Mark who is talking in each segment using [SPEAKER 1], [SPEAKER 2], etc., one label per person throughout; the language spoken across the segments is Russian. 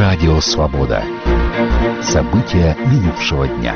[SPEAKER 1] Радио «Свобода». События минувшего дня.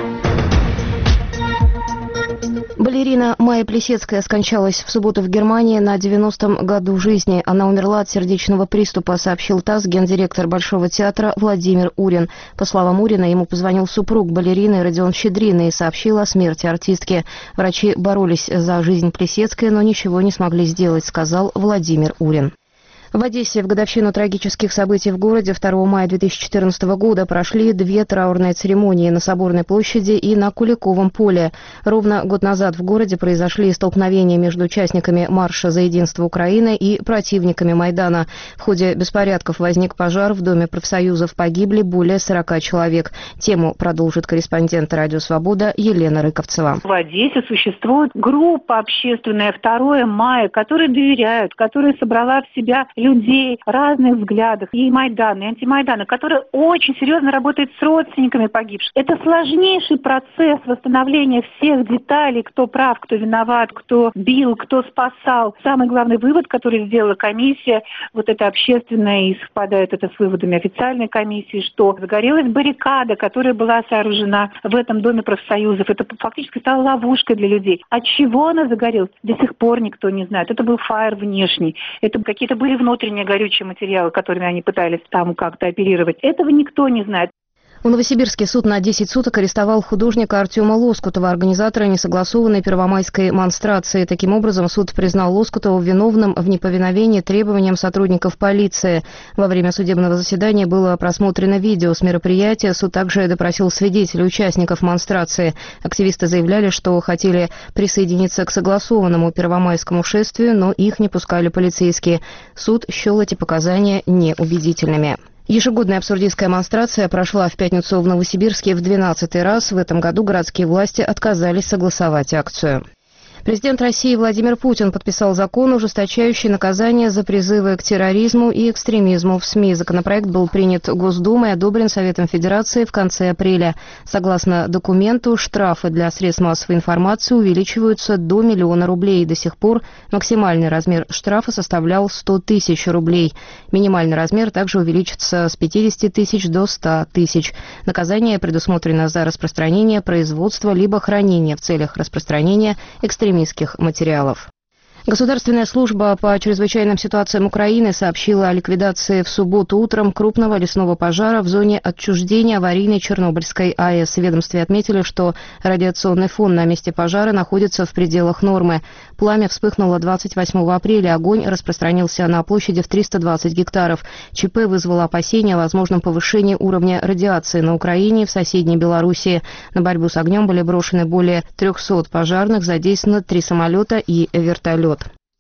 [SPEAKER 2] Балерина Майя Плисецкая скончалась в субботу в Германии на 90-м году жизни. Она умерла от сердечного приступа, сообщил ТАСС гендиректор Большого театра Владимир Урин. По словам Урина, ему позвонил супруг балерины Родион Щедрин и сообщил о смерти артистки. Врачи боролись за жизнь Плисецкой, но ничего не смогли сделать, сказал Владимир Урин. В Одессе в годовщину трагических событий в городе 2 мая 2014 года прошли две траурные церемонии на Соборной площади и на Куликовом поле. Ровно год назад в городе произошли столкновения между участниками марша за единство Украины и противниками Майдана. В ходе беспорядков возник пожар, в Доме профсоюзов погибли более 40 человек. Тему продолжит корреспондент «Радио Свобода» Елена Рыковцева.
[SPEAKER 3] В Одессе существует группа общественная 2 мая, которые доверяют, которая собрала в себя людей разных взглядов, и Майдана, и антимайдана, которая очень серьезно работает с родственниками погибших. Это сложнейший процесс восстановления всех деталей, кто прав, кто виноват, кто бил, кто спасал. Самый главный вывод, который сделала комиссия, вот эта общественная, и совпадает это с выводами официальной комиссии, что загорелась баррикада, которая была сооружена в этом Доме профсоюзов. Это фактически стало ловушкой для людей. От чего она загорелась? До сих пор никто не знает. Это был фаер внешний. Это какие-то были внутренние горючие материалы, которыми они пытались там как-то оперировать. Этого никто не знает.
[SPEAKER 2] В Новосибирске суд на 10 суток арестовал художника Артема Лоскутова, организатора несогласованной первомайской монстрации. Таким образом, суд признал Лоскутова виновным в неповиновении требованиям сотрудников полиции. Во время судебного заседания было просмотрено видео с мероприятия. Суд также допросил свидетелей, участников монстрации. Активисты заявляли, что хотели присоединиться к согласованному первомайскому шествию, но их не пускали полицейские. Суд счел эти показания неубедительными. Ежегодная абсурдистская монстрация прошла в пятницу в Новосибирске в 12-й раз. В этом году городские власти отказались согласовать акцию. Президент России Владимир Путин подписал закон, ужесточающий наказание за призывы к терроризму и экстремизму в СМИ. Законопроект был принят Госдумой и одобрен Советом Федерации в конце апреля. Согласно документу, штрафы для средств массовой информации увеличиваются до 1 000 000 рублей. До сих пор максимальный размер штрафа составлял 100 000 рублей. Минимальный размер также увеличится с 50 000 до 100 000. Наказание предусмотрено за распространение, производство либо хранение в целях распространения экстремистских материалов. Государственная служба по чрезвычайным ситуациям Украины сообщила о ликвидации в субботу утром крупного лесного пожара в зоне отчуждения аварийной Чернобыльской АЭС. В ведомстве отметили, что радиационный фон на месте пожара находится в пределах нормы. Пламя вспыхнуло 28 апреля. Огонь распространился на площади в 320 гектаров. ЧП вызвало опасения о возможном повышении уровня радиации на Украине и в соседней Белоруссии. На борьбу с огнем были брошены более 300 пожарных, задействовано 3 самолета и вертолет.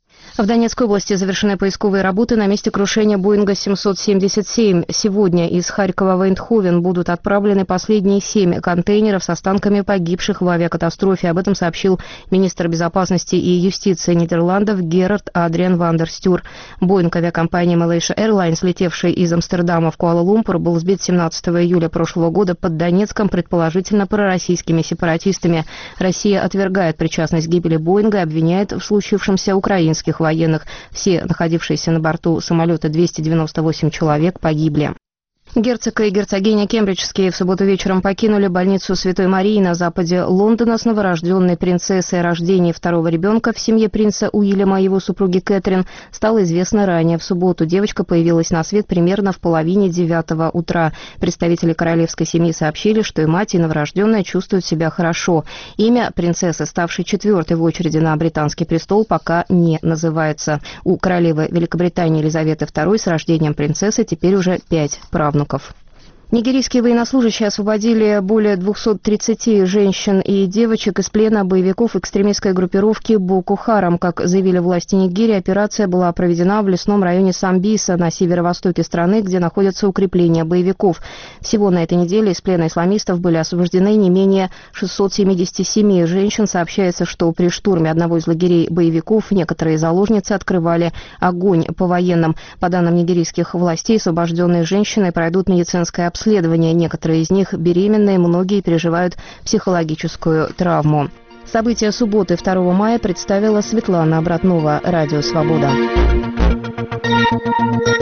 [SPEAKER 2] В Донецкой области завершены поисковые работы на месте крушения Боинга 777. Сегодня из Харькова в Эйндховен будут отправлены последние 7 контейнеров с останками погибших в авиакатастрофе. Об этом сообщил министр безопасности и юстиции Нидерландов Герард Адриан ван дер Стюр. Боинг авиакомпании Malaysia Airlines, летевший из Амстердама в Куала-Лумпур, был сбит 17 июля прошлого года под Донецком, предположительно пророссийскими сепаратистами. Россия отвергает причастность к гибели Боинга и обвиняет в случившемся украинских военных. Все находившиеся на борту самолета 298 человек погибли. Герцог и герцогиня Кембриджские в субботу вечером покинули больницу Святой Марии на западе Лондона с новорожденной принцессой. О рождении второго ребенка в семье принца Уильяма и его супруги Кэтрин стало известно ранее. В субботу девочка появилась на свет примерно в 8:30 утра. Представители королевской семьи сообщили, что и мать, и новорожденная чувствуют себя хорошо. Имя принцессы, ставшей 4-й в очереди на британский престол, пока не называется. У королевы Великобритании Елизаветы II с рождением принцессы теперь уже 5 правнуков. Нигерийские военнослужащие освободили более 230 женщин и девочек из плена боевиков экстремистской группировки Боко Харам. Как заявили власти Нигерии, операция была проведена в лесном районе Самбиса на северо-востоке страны, где находятся укрепления боевиков. Всего на этой неделе из плена исламистов были освобождены не менее 677 женщин. Сообщается, что при штурме одного из лагерей боевиков некоторые заложницы открывали огонь по военным. По данным нигерийских властей, освобожденные женщины пройдут медицинское обследование. Некоторые из них беременные, многие переживают психологическую травму. События субботы 2 мая представила Светлана Братнова, Радио «Свобода».